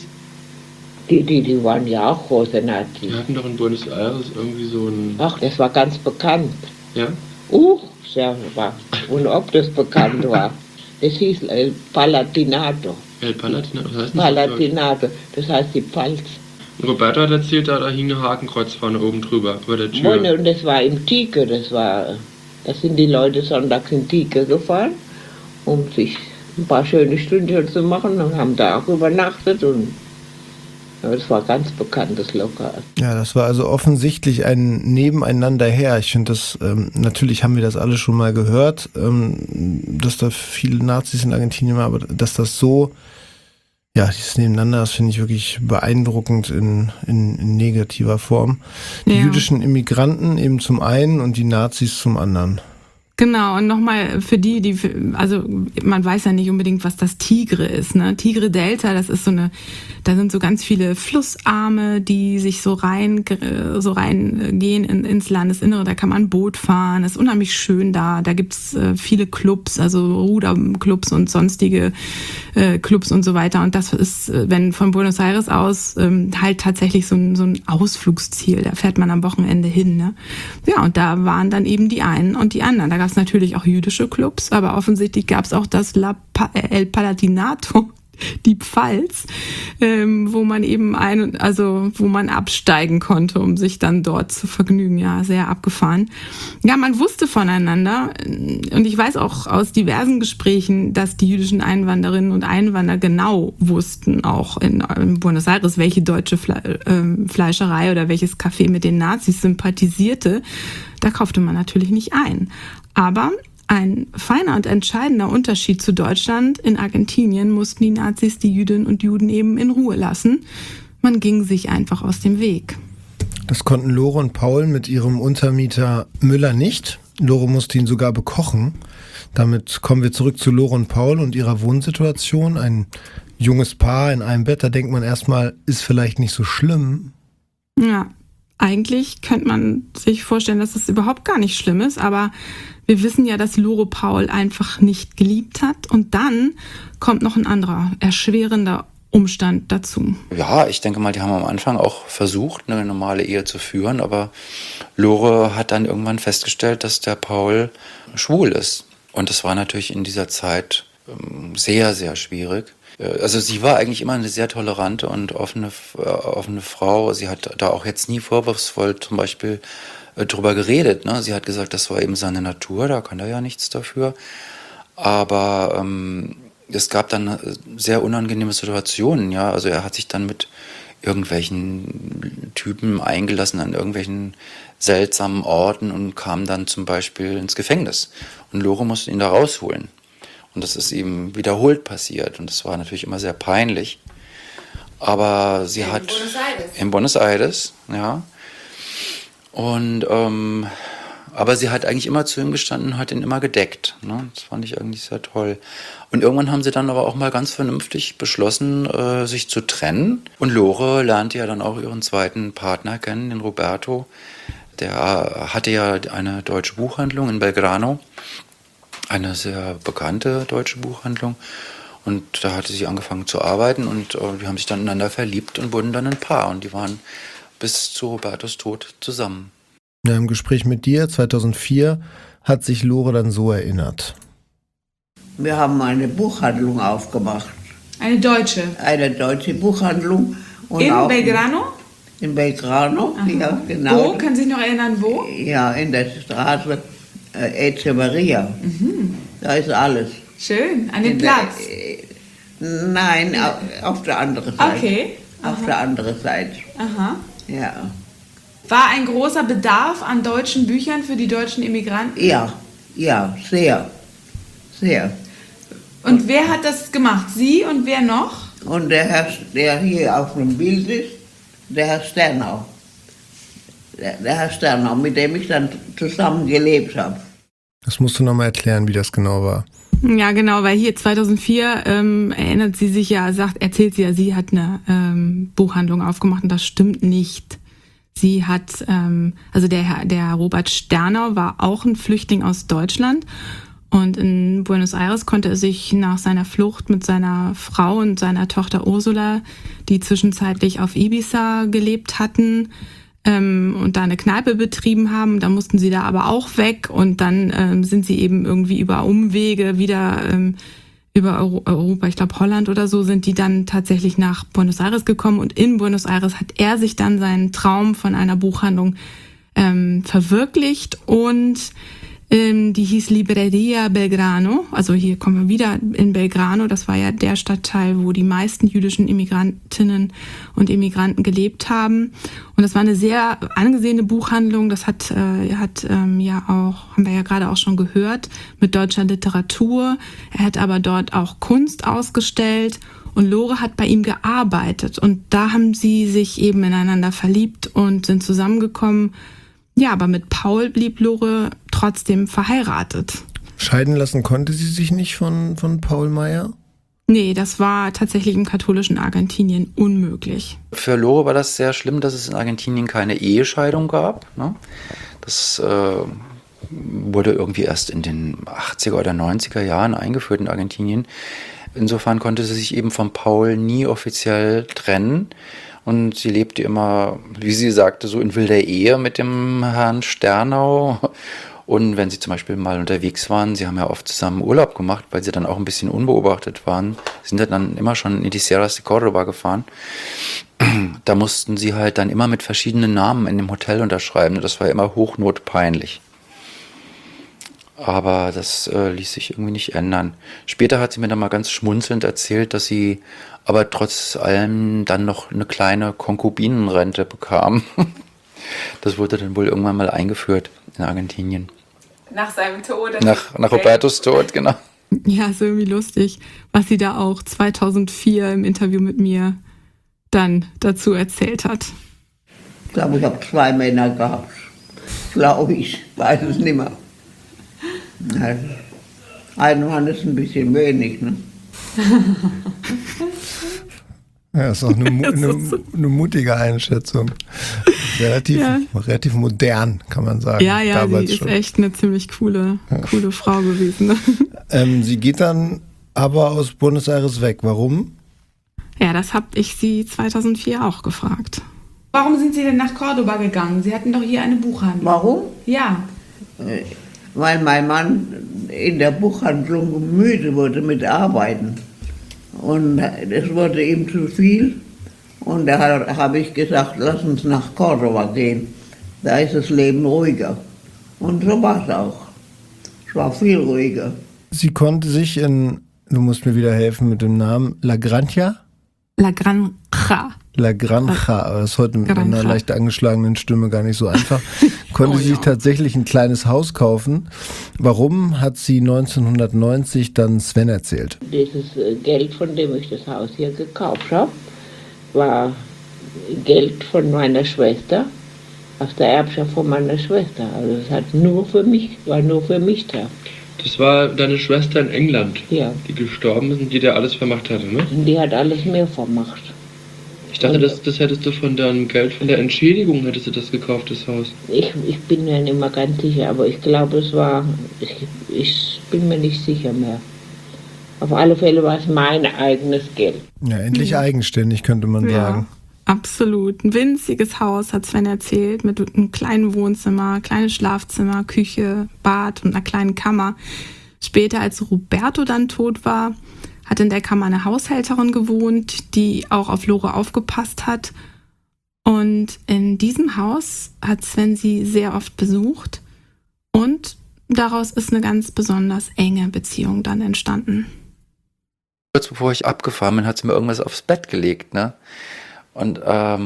die waren ja auch große Nazis. die hatten doch in Buenos Aires irgendwie so ein... Ach, das war ganz bekannt. Ja? Sehr war. Und ob das bekannt war. Das hieß El Palatinato. El Palatinato, was heißt das? Palatinato, das heißt die Pfalz. Und Roberto hat erzählt, da hing ein Hakenkreuz vorne oben drüber, über der Tür. Und das war im Tieke, da sind die Leute sonntags in Tieke gefahren, um sich ein paar schöne Stündchen zu machen und haben da auch übernachtet und das war ganz bekanntes Lokal. Ja, das war also offensichtlich ein Nebeneinander her. Ich finde das, natürlich haben wir das alle schon mal gehört, dass da viele Nazis in Argentinien waren, aber dass das so, ja, dieses Nebeneinander, das finde ich wirklich beeindruckend in negativer Form. Die jüdischen Immigranten eben zum einen und die Nazis zum anderen. Genau, und nochmal für also man weiß ja nicht unbedingt, was das Tigre ist, ne? Tigre Delta, das ist da sind so ganz viele Flussarme, die sich so reingehen ins Landesinnere, da kann man Boot fahren, das ist unheimlich schön da gibt's viele Clubs, also Ruderclubs und sonstige Clubs und so weiter, und das ist, wenn von Buenos Aires aus halt tatsächlich so ein Ausflugsziel, da fährt man am Wochenende hin, ne? Ja, und da waren dann eben die einen und die anderen, da gab es natürlich auch jüdische Clubs, aber offensichtlich gab es auch das El Palatinato, die Pfalz, wo man eben wo man absteigen konnte, um sich dann dort zu vergnügen. Ja, sehr abgefahren. Ja, man wusste voneinander, und ich weiß auch aus diversen Gesprächen, dass die jüdischen Einwanderinnen und Einwanderer genau wussten, auch in Buenos Aires, welche deutsche Fleischerei oder welches Café mit den Nazis sympathisierte. Da kaufte man natürlich nicht ein. Aber ein feiner und entscheidender Unterschied zu Deutschland: in Argentinien mussten die Nazis die Jüdinnen und Juden eben in Ruhe lassen. Man ging sich einfach aus dem Weg. Das konnten Lore und Paul mit ihrem Untermieter Müller nicht. Lore musste ihn sogar bekochen. Damit kommen wir zurück zu Lore und Paul und ihrer Wohnsituation. Ein junges Paar in einem Bett, da denkt man erstmal, ist vielleicht nicht so schlimm. Ja, eigentlich könnte man sich vorstellen, dass das überhaupt gar nicht schlimm ist, aber Wir wissen ja, dass Lore Paul einfach nicht geliebt hat. Und dann kommt noch ein anderer, erschwerender Umstand dazu. Ja, ich denke mal, die haben am Anfang auch versucht, eine normale Ehe zu führen, aber Lore hat dann irgendwann festgestellt, dass der Paul schwul ist. Und das war natürlich in dieser Zeit sehr, sehr schwierig. Also sie war eigentlich immer eine sehr tolerante und offene Frau. Sie hat da auch jetzt nie vorwurfsvoll zum Beispiel drüber geredet. Ne? Sie hat gesagt, das war eben seine Natur, da kann er ja nichts dafür. Aber es gab dann sehr unangenehme Situationen. Ja? Also er hat sich dann mit irgendwelchen Typen eingelassen an irgendwelchen seltsamen Orten und kam dann zum Beispiel ins Gefängnis. Und Lore musste ihn da rausholen. Und das ist ihm wiederholt passiert. Und das war natürlich immer sehr peinlich. Aber sie hat... Buenos Aires. In Buenos Aires, ja. Und, aber sie hat eigentlich immer zu ihm gestanden und hat ihn immer gedeckt. Ne? Das fand ich eigentlich sehr toll. Und irgendwann haben sie dann aber auch mal ganz vernünftig beschlossen, sich zu trennen. Und Lore lernte ja dann auch ihren zweiten Partner kennen, den Roberto. Der hatte ja eine deutsche Buchhandlung in Belgrano. Eine sehr bekannte deutsche Buchhandlung. Und da hatte sie angefangen zu arbeiten und die haben sich dann ineinander verliebt und wurden dann ein Paar. Und die waren bis zu Robertos Tod zusammen. Ja, im Gespräch mit dir 2004 hat sich Lore dann so erinnert. Wir haben eine Buchhandlung aufgemacht. Eine deutsche. Eine deutsche Buchhandlung. Und In auch Belgrano? In Belgrano, ja, genau. Wo? Können Sie sich noch erinnern, wo? Ja, in der Straße Echeverria. Da ist alles. Schön, an dem In Platz. Nein, auf der anderen Seite. Okay. Auf der anderen Seite, Aha. ja. War ein großer Bedarf an deutschen Büchern für die deutschen Immigranten? Ja, sehr, sehr. Und wer hat das gemacht? Sie und wer noch? Und der Herr, der hier auf dem Bild ist, der Herr Sternau. Der Herr Sternau, mit dem ich dann zusammen gelebt habe. Das musst du nochmal erklären, wie das genau war. Ja, genau, weil hier 2004 erinnert sie sich ja, erzählt sie ja, sie hat eine Buchhandlung aufgemacht und das stimmt nicht. Sie hat, also der Robert Sternau war auch ein Flüchtling aus Deutschland und in Buenos Aires konnte er sich nach seiner Flucht mit seiner Frau und seiner Tochter Ursula, die zwischenzeitlich auf Ibiza gelebt hatten, und da eine Kneipe betrieben haben. Da mussten sie da aber auch weg und dann sind sie eben irgendwie über Umwege wieder über Europa, ich glaube Holland oder so, sind die dann tatsächlich nach Buenos Aires gekommen und in Buenos Aires hat er sich dann seinen Traum von einer Buchhandlung verwirklicht und die hieß Libreria Belgrano, also hier kommen wir wieder in Belgrano, das war ja der Stadtteil, wo die meisten jüdischen Immigrantinnen und Immigranten gelebt haben und das war eine sehr angesehene Buchhandlung, das hat ja auch, haben wir ja gerade auch schon gehört, mit deutscher Literatur, er hat aber dort auch Kunst ausgestellt und Lore hat bei ihm gearbeitet und da haben sie sich eben ineinander verliebt und sind zusammengekommen. Ja, aber mit Paul blieb Lore trotzdem verheiratet. Scheiden lassen konnte sie sich nicht von Paul Meyer? Nee, das war tatsächlich im katholischen Argentinien unmöglich. Für Lore war das sehr schlimm, dass es in Argentinien keine Ehescheidung gab. Ne? Das wurde irgendwie erst in den 80er oder 90er Jahren eingeführt in Argentinien. Insofern konnte sie sich eben von Paul nie offiziell trennen. Und sie lebte immer, wie sie sagte, so in wilder Ehe mit dem Herrn Sternau. Und wenn sie zum Beispiel mal unterwegs waren, sie haben ja oft zusammen Urlaub gemacht, weil sie dann auch ein bisschen unbeobachtet waren, sind dann immer schon in die Sierras de Córdoba gefahren. Da mussten sie halt dann immer mit verschiedenen Namen in dem Hotel unterschreiben. Und das war immer hochnotpeinlich. Aber das ließ sich irgendwie nicht ändern. Später hat sie mir dann mal ganz schmunzelnd erzählt, dass sie aber trotz allem dann noch eine kleine Konkubinenrente bekam. Das wurde dann wohl irgendwann mal eingeführt in Argentinien. Nach seinem Tod. Nach Robertos Tod, genau. Ja, ist irgendwie lustig, was sie da auch 2004 im Interview mit mir dann dazu erzählt hat. Ich glaube, ich habe 2 Männer gehabt. Glaube ich, weiß es nicht mehr. Also, ein Mann ist ein bisschen wenig, ne? Ja, ist auch eine mutige Einschätzung. relativ modern, kann man sagen. Ja, sie ist echt eine ziemlich coole Frau gewesen. Ne? Sie geht dann aber aus Buenos Aires weg. Warum? Ja, das habe ich sie 2004 auch gefragt. Warum sind Sie denn nach Cordoba gegangen? Sie hatten doch hier eine Buchhandlung. Warum? Ja. Weil mein Mann in der Buchhandlung müde wurde mit Arbeiten. Und es wurde ihm zu viel. Und da habe ich gesagt, lass uns nach Cordoba gehen. Da ist das Leben ruhiger. Und so war es auch. Es war viel ruhiger. Sie konnte sich du musst mir wieder helfen mit dem Namen, La Granja? La Granja. La Granja, aber das ist heute mit einer leicht angeschlagenen Stimme gar nicht so einfach. Konnte sich tatsächlich ein kleines Haus kaufen. Warum, hat sie 1990 dann Sven erzählt. Dieses Geld, von dem ich das Haus hier gekauft habe, war Geld von meiner Schwester, aus der Erbschaft von meiner Schwester. Also es war nur für mich da. Das war deine Schwester in England, ja, die gestorben ist und die dir alles vermacht hatte, ne? Und die hat alles mir vermacht. Ich dachte, das hättest du von deinem Geld, von der Entschädigung hättest du das gekauft, das Haus. Ich bin mir nicht mehr ganz sicher, aber ich glaube, ich bin mir nicht sicher mehr. Auf alle Fälle war es mein eigenes Geld. Ja, endlich eigenständig, könnte man sagen. Absolut. Ein winziges Haus, hat Sven erzählt, mit einem kleinen Wohnzimmer, kleines Schlafzimmer, Küche, Bad und einer kleinen Kammer. Später, als Roberto dann tot war, hat in der Kammer eine Haushälterin gewohnt, die auch auf Lore aufgepasst hat. Und in diesem Haus hat Sven sie sehr oft besucht. Und daraus ist eine ganz besonders enge Beziehung dann entstanden. Kurz bevor ich abgefahren bin, hat sie mir irgendwas aufs Bett gelegt, ne? Und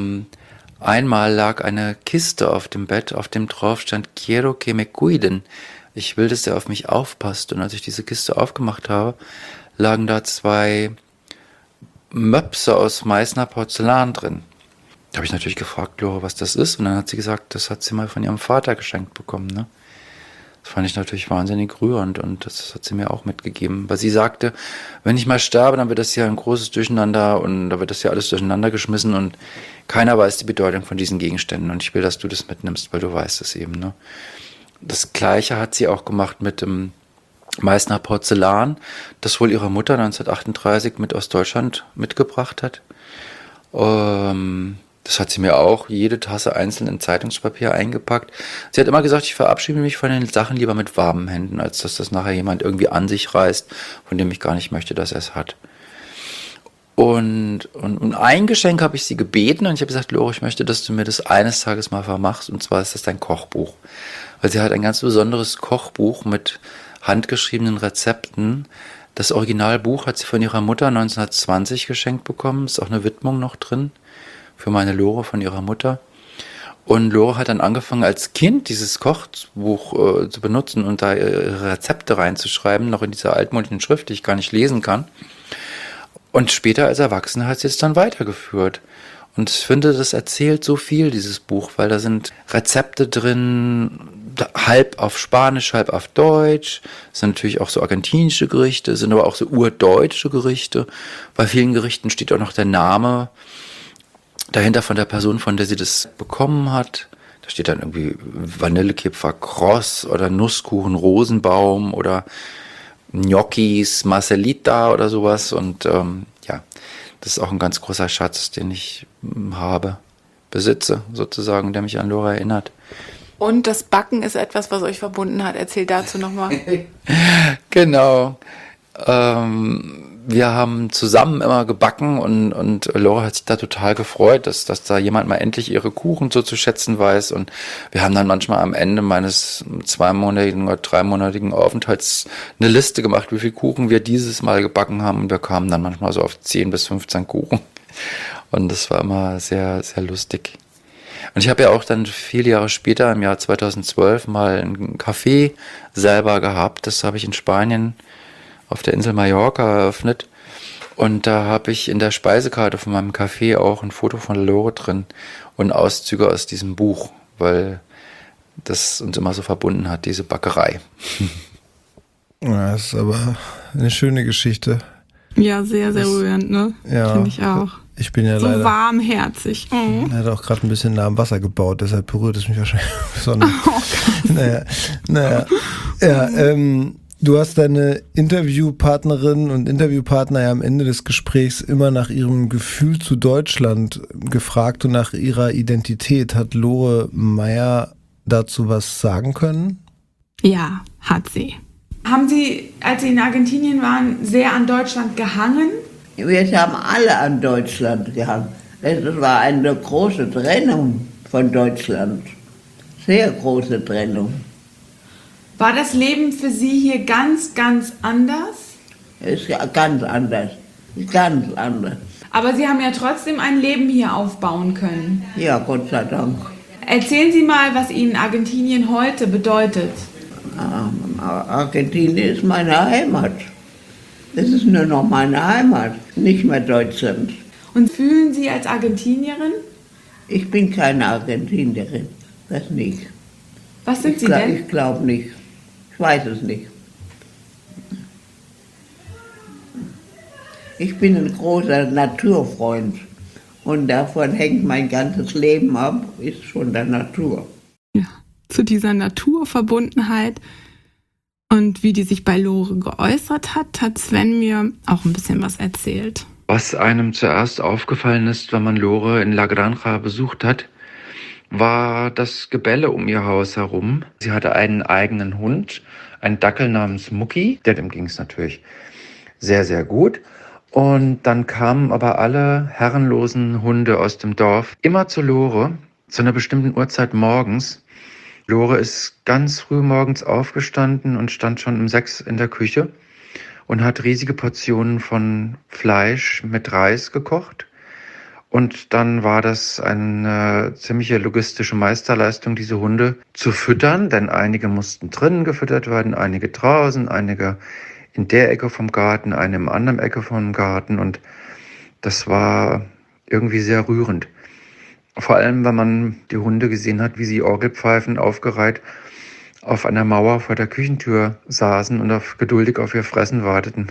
einmal lag eine Kiste auf dem Bett, auf dem drauf stand Quiero que me cuiden. Ich will, dass er auf mich aufpasst. Und als ich diese Kiste aufgemacht habe, lagen da 2 Möpse aus Meißner Porzellan drin. Da habe ich natürlich gefragt, Lore, was das ist. Und dann hat sie gesagt, das hat sie mal von ihrem Vater geschenkt bekommen, ne? Das fand ich natürlich wahnsinnig rührend und das hat sie mir auch mitgegeben. Weil sie sagte, wenn ich mal sterbe, dann wird das hier ein großes Durcheinander und da wird das hier alles durcheinander geschmissen und keiner weiß die Bedeutung von diesen Gegenständen. Und ich will, dass du das mitnimmst, weil du weißt es eben, ne? Das Gleiche hat sie auch gemacht mit dem Meißner Porzellan, das wohl ihre Mutter 1938 mit aus Deutschland mitgebracht hat. Das hat sie mir auch jede Tasse einzeln in Zeitungspapier eingepackt. Sie hat immer gesagt, ich verabschiede mich von den Sachen lieber mit warmen Händen, als dass das nachher jemand irgendwie an sich reißt, von dem ich gar nicht möchte, dass er es hat. Und ein Geschenk habe ich sie gebeten und ich habe gesagt, Lore, ich möchte, dass du mir das eines Tages mal vermachst, und zwar ist das dein Kochbuch. Weil sie hat ein ganz besonderes Kochbuch mit handgeschriebenen Rezepten. Das Originalbuch hat sie von ihrer Mutter 1920 geschenkt bekommen, ist auch eine Widmung noch drin für meine Lore von ihrer Mutter. Und Lore hat dann angefangen, als Kind dieses Kochbuch zu benutzen und da ihre Rezepte reinzuschreiben, noch in dieser altmodischen Schrift, die ich gar nicht lesen kann. Und später als Erwachsene hat sie es dann weitergeführt. Und ich finde, das erzählt so viel, dieses Buch, weil da sind Rezepte drin, halb auf Spanisch, halb auf Deutsch. Es sind natürlich auch so argentinische Gerichte, es sind aber auch so urdeutsche Gerichte. Bei vielen Gerichten steht auch noch der Name dahinter von der Person, von der sie das bekommen hat. Da steht dann irgendwie Vanillekipferl Kross oder Nusskuchen Rosenbaum oder Gnocchis Marcelita oder sowas. Und ja, das ist auch ein ganz großer Schatz, den ich besitze sozusagen, der mich an Lore erinnert. Und das Backen ist etwas, was euch verbunden hat. Erzähl dazu nochmal. Genau. Wir haben zusammen immer gebacken und Lore hat sich da total gefreut, dass da jemand mal endlich ihre Kuchen so zu schätzen weiß. Und wir haben dann manchmal am Ende meines 2-monatigen oder 3-monatigen Aufenthalts eine Liste gemacht, wie viel Kuchen wir dieses Mal gebacken haben. Und wir kamen dann manchmal so auf 10 bis 15 Kuchen. Und das war immer sehr, sehr lustig. Und ich habe ja auch dann viele Jahre später, im Jahr 2012, mal ein Café selber gehabt. Das habe ich in Spanien auf der Insel Mallorca eröffnet. Und da habe ich in der Speisekarte von meinem Café auch ein Foto von Lore drin und Auszüge aus diesem Buch, weil das uns immer so verbunden hat, diese Backerei. Ja, das ist aber eine schöne Geschichte. Ja, sehr, sehr rührend, ne? Ja. Finde ich auch. Ich bin ja So leider... warmherzig. Oh. Er hat auch gerade ein bisschen nah am Wasser gebaut, deshalb berührt es mich wahrscheinlich besonders. Naja. Ja, du hast deine Interviewpartnerinnen und Interviewpartner ja am Ende des Gesprächs immer nach ihrem Gefühl zu Deutschland gefragt und nach ihrer Identität. Hat Lore Meyer dazu was sagen können? Ja, hat sie. Haben Sie, als Sie in Argentinien waren, sehr an Deutschland gehangen? Wir haben alle an Deutschland gehangen. Es war eine große Trennung von Deutschland. Sehr große Trennung. War das Leben für Sie hier ganz, ganz anders? Es ist ja ganz anders. Ganz anders. Aber Sie haben ja trotzdem ein Leben hier aufbauen können. Ja, Gott sei Dank. Erzählen Sie mal, was Ihnen Argentinien heute bedeutet. Argentinien ist meine Heimat. Es ist nur noch meine Heimat, nicht mehr Deutschland. Und fühlen Sie als Argentinierin? Ich bin keine Argentinierin, das nicht. Was sind Sie denn? Ich glaube nicht. Ich weiß es nicht. Ich bin ein großer Naturfreund und davon hängt mein ganzes Leben ab, ist schon der Natur. Ja, zu dieser Naturverbundenheit und wie die sich bei Lore geäußert hat Sven mir auch ein bisschen was erzählt. Was einem zuerst aufgefallen ist, wenn man Lore in La Granja besucht hat, war das Gebelle um ihr Haus herum. Sie hatte einen eigenen Hund, einen Dackel namens Mucki, dem ging es natürlich sehr, sehr gut. Und dann kamen aber alle herrenlosen Hunde aus dem Dorf immer zu Lore, zu einer bestimmten Uhrzeit morgens. Lore ist ganz früh morgens aufgestanden und stand schon um 6 in der Küche und hat riesige Portionen von Fleisch mit Reis gekocht. Und dann war das eine ziemliche logistische Meisterleistung, diese Hunde zu füttern, denn einige mussten drinnen gefüttert werden, einige draußen, einige in der Ecke vom Garten, eine im anderen Ecke vom Garten. Und das war irgendwie sehr rührend. Vor allem, wenn man die Hunde gesehen hat, wie sie Orgelpfeifen aufgereiht auf einer Mauer vor der Küchentür saßen und geduldig auf ihr Fressen warteten.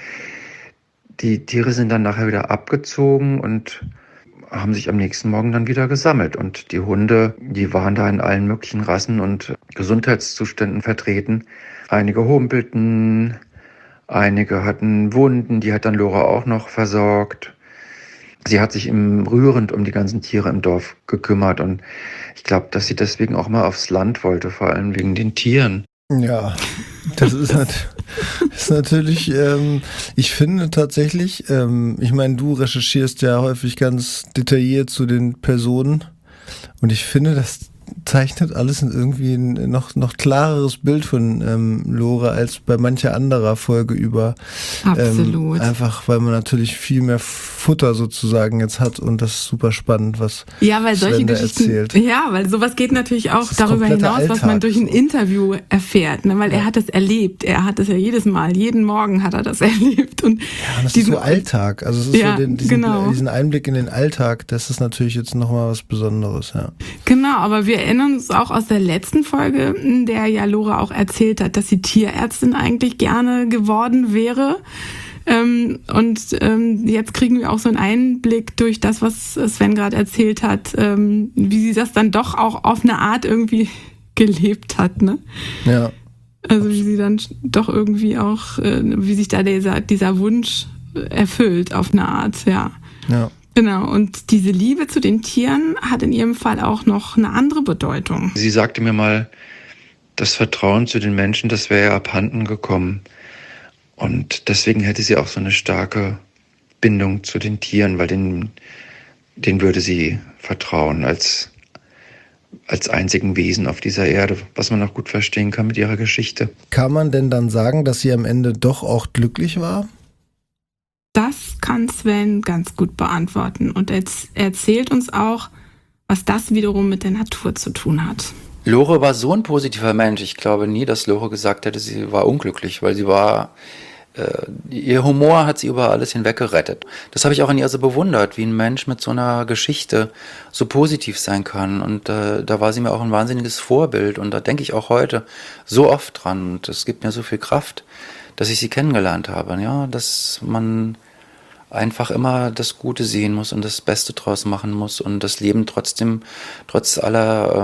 Die Tiere sind dann nachher wieder abgezogen und haben sich am nächsten Morgen dann wieder gesammelt. Und die Hunde, die waren da in allen möglichen Rassen und Gesundheitszuständen vertreten. Einige humpelten, einige hatten Wunden, die hat dann Lore auch noch versorgt. Sie hat sich rührend um die ganzen Tiere im Dorf gekümmert und ich glaube, dass sie deswegen auch mal aufs Land wollte, vor allem wegen den Tieren. Ja, das ist natürlich, ich finde tatsächlich, ich meine, du recherchierst ja häufig ganz detailliert zu den Personen und ich finde, das zeichnet alles in irgendwie ein noch klareres Bild von Lore als bei mancher anderer Folge über. Absolut. Einfach, weil man natürlich viel mehr Futter sozusagen jetzt hat und das ist super spannend, was ja, weil solche Sven da Geschichten, erzählt. ja, weil sowas geht natürlich auch darüber kompletter hinaus, was man Alltag durch ein so. Interview erfährt, ne? Weil er hat das erlebt, er hat das ja jedes Mal, jeden Morgen hat er das erlebt und Ja, das ist so Alltag, also es ist Ja, so genau. diesen Einblick in den Alltag, das ist natürlich jetzt nochmal was Besonderes, ja. Genau, aber wir erinnern uns auch aus der letzten Folge, in der ja Lore auch erzählt hat, dass sie Tierärztin eigentlich gerne geworden wäre. Jetzt kriegen wir auch so einen Einblick durch das, was Sven gerade erzählt hat, wie sie das dann doch auch auf eine Art irgendwie gelebt hat, ne? Ja. Also wie sie dann doch irgendwie auch, wie sich da dieser Wunsch erfüllt auf eine Art, ja. Ja. Genau, und diese Liebe zu den Tieren hat in ihrem Fall auch noch eine andere Bedeutung. Sie sagte mir mal, das Vertrauen zu den Menschen, das wäre ihr abhanden gekommen. Und deswegen hätte sie auch so eine starke Bindung zu den Tieren, weil denen würde sie vertrauen als einzigen Wesen auf dieser Erde, was man auch gut verstehen kann mit ihrer Geschichte. Kann man denn dann sagen, dass sie am Ende doch auch glücklich war? Das kann Sven ganz gut beantworten und er erzählt uns auch, was das wiederum mit der Natur zu tun hat. Lore war so ein positiver Mensch. Ich glaube nie, dass Lore gesagt hätte, sie war unglücklich, weil sie war, ihr Humor hat sie über alles hinweg gerettet. Das habe ich auch in ihr so bewundert, wie ein Mensch mit so einer Geschichte so positiv sein kann. Und da war sie mir auch ein wahnsinniges Vorbild und da denke ich auch heute so oft dran und es gibt mir so viel Kraft, dass ich sie kennengelernt habe, ja, dass man einfach immer das Gute sehen muss und das Beste draus machen muss und das Leben trotzdem, trotz aller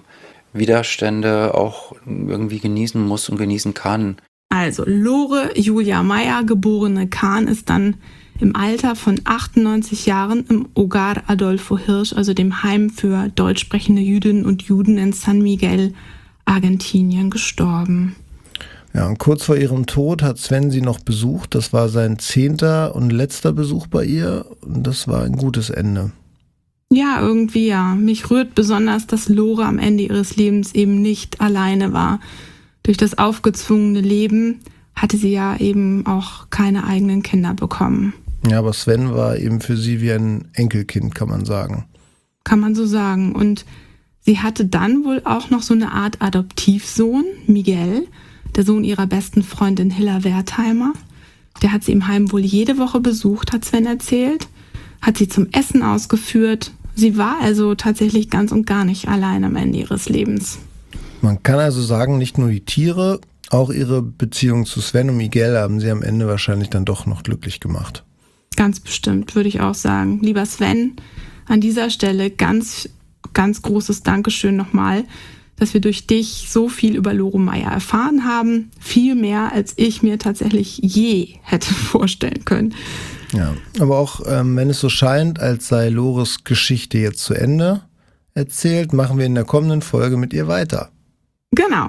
Widerstände auch irgendwie genießen muss und genießen kann. Also Lore Julia Meyer, geborene Kahn, ist dann im Alter von 98 Jahren im Hogar Adolfo Hirsch, also dem Heim für deutschsprechende Jüdinnen und Juden in San Miguel, Argentinien, gestorben. Ja, und kurz vor ihrem Tod hat Sven sie noch besucht. Das war sein 10. und letzter Besuch bei ihr. Und das war ein gutes Ende. Ja, irgendwie ja. Mich rührt besonders, dass Lore am Ende ihres Lebens eben nicht alleine war. Durch das aufgezwungene Leben hatte sie ja eben auch keine eigenen Kinder bekommen. Ja, aber Sven war eben für sie wie ein Enkelkind, kann man sagen. Kann man so sagen. Und sie hatte dann wohl auch noch so eine Art Adoptivsohn, Miguel, der Sohn ihrer besten Freundin Hilla Wertheimer. Der hat sie im Heim wohl jede Woche besucht, hat Sven erzählt, hat sie zum Essen ausgeführt. Sie war also tatsächlich ganz und gar nicht allein am Ende ihres Lebens. Man kann also sagen, nicht nur die Tiere, auch ihre Beziehung zu Sven und Miguel haben sie am Ende wahrscheinlich dann doch noch glücklich gemacht. Ganz bestimmt, würde ich auch sagen. Lieber Sven, an dieser Stelle ganz, ganz großes Dankeschön nochmal, dass wir durch dich so viel über Lore Meyer erfahren haben. Viel mehr, als ich mir tatsächlich je hätte vorstellen können. Ja, aber auch wenn es so scheint, als sei Lores Geschichte jetzt zu Ende erzählt, machen wir in der kommenden Folge mit ihr weiter. Genau.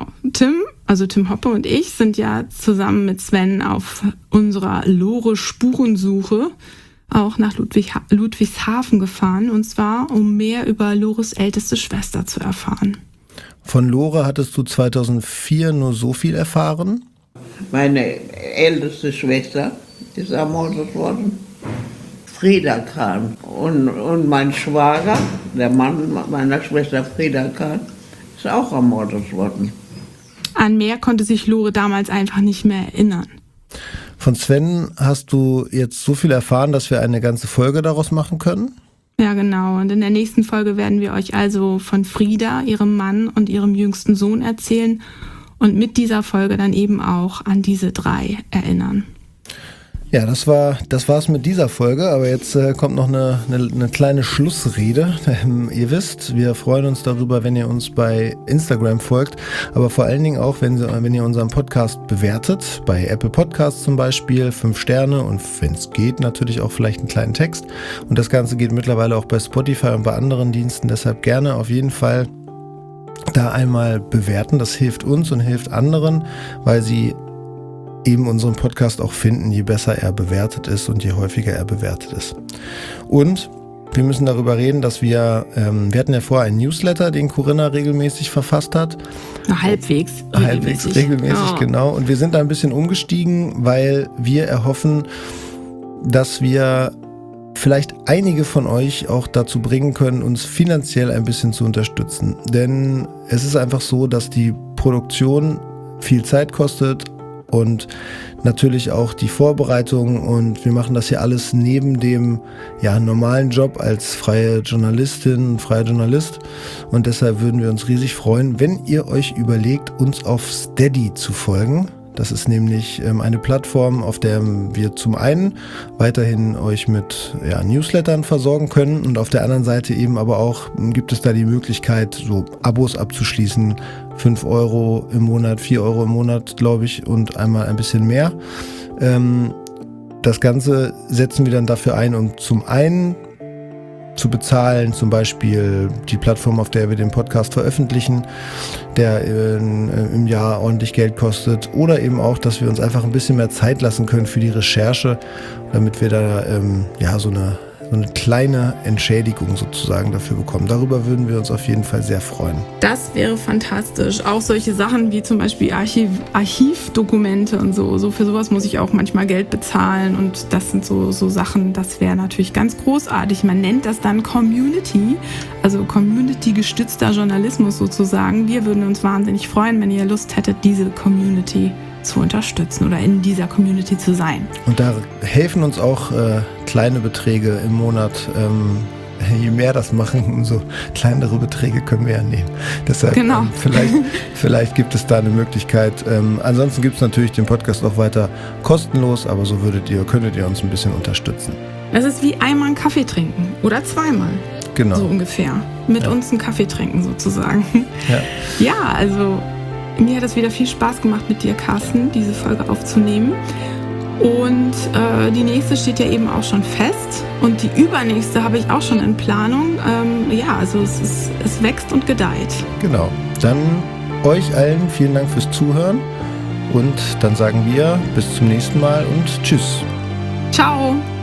Tim Hoppe und ich sind ja zusammen mit Sven auf unserer Lore-Spurensuche auch nach Ludwigshafen gefahren, und zwar, um mehr über Lores älteste Schwester zu erfahren. Von Lore hattest du 2004 nur so viel erfahren? Meine älteste Schwester ist ermordet worden, Frieda Kahn. Und mein Schwager, der Mann meiner Schwester Frieda Kahn, ist auch ermordet worden. An mehr konnte sich Lore damals einfach nicht mehr erinnern. Von Sven hast du jetzt so viel erfahren, dass wir eine ganze Folge daraus machen können? Ja, genau. Und in der nächsten Folge werden wir euch also von Frieda, ihrem Mann und ihrem jüngsten Sohn erzählen und mit dieser Folge dann eben auch an diese 3 erinnern. Ja, das war's mit dieser Folge, aber jetzt kommt noch eine kleine Schlussrede. Ihr wisst, wir freuen uns darüber, wenn ihr uns bei Instagram folgt, aber vor allen Dingen auch, wenn ihr unseren Podcast bewertet, bei Apple Podcasts zum Beispiel, 5 Sterne und wenn es geht, natürlich auch vielleicht einen kleinen Text. Und das Ganze geht mittlerweile auch bei Spotify und bei anderen Diensten, deshalb gerne auf jeden Fall da einmal bewerten. Das hilft uns und hilft anderen, weil sie eben unseren Podcast auch finden, je besser er bewertet ist und je häufiger er bewertet ist. Und wir müssen darüber reden, dass wir hatten ja vorher einen Newsletter, den Corinna regelmäßig verfasst hat. Halbwegs regelmäßig, ja. Genau. Und wir sind da ein bisschen umgestiegen, weil wir erhoffen, dass wir vielleicht einige von euch auch dazu bringen können, uns finanziell ein bisschen zu unterstützen. Denn es ist einfach so, dass die Produktion viel Zeit kostet, und natürlich auch die Vorbereitung, und wir machen das hier alles neben dem normalen Job als freie Journalistin und freier Journalist, und deshalb würden wir uns riesig freuen, wenn ihr euch überlegt, uns auf Steady zu folgen. Das ist nämlich eine Plattform, auf der wir zum einen weiterhin euch mit Newslettern versorgen können, und auf der anderen Seite eben aber auch gibt es da die Möglichkeit, so Abos abzuschließen, 5 Euro im Monat, 4 Euro im Monat, glaube ich, und einmal ein bisschen mehr. Das Ganze setzen wir dann dafür ein, um zum einen zu bezahlen, zum Beispiel die Plattform, auf der wir den Podcast veröffentlichen, der im Jahr ordentlich Geld kostet, oder eben auch, dass wir uns einfach ein bisschen mehr Zeit lassen können für die Recherche, damit wir da so eine kleine Entschädigung sozusagen dafür bekommen. Darüber würden wir uns auf jeden Fall sehr freuen. Das wäre fantastisch. Auch solche Sachen wie zum Beispiel Archivdokumente und so. Für sowas muss ich auch manchmal Geld bezahlen, und das sind so Sachen, das wäre natürlich ganz großartig. Man nennt das dann Community, also Community-gestützter Journalismus sozusagen. Wir würden uns wahnsinnig freuen, wenn ihr Lust hättet, diese Community zu unterstützen oder in dieser Community zu sein. Und da helfen uns auch kleine Beträge im Monat je mehr das machen, umso kleinere Beträge können wir ja nehmen. Deshalb Genau. Vielleicht gibt es da eine Möglichkeit. Ansonsten gibt es natürlich den Podcast auch weiter kostenlos, aber so könntet ihr uns ein bisschen unterstützen. Das ist wie einmal einen Kaffee trinken oder zweimal. Genau. So ungefähr. Mit uns einen Kaffee trinken sozusagen. Ja, also mir hat es wieder viel Spaß gemacht mit dir, Carsten, diese Folge aufzunehmen. Und die nächste steht ja eben auch schon fest. Und die übernächste habe ich auch schon in Planung. Also es wächst und gedeiht. Genau. Dann euch allen vielen Dank fürs Zuhören. Und dann sagen wir bis zum nächsten Mal und tschüss. Ciao.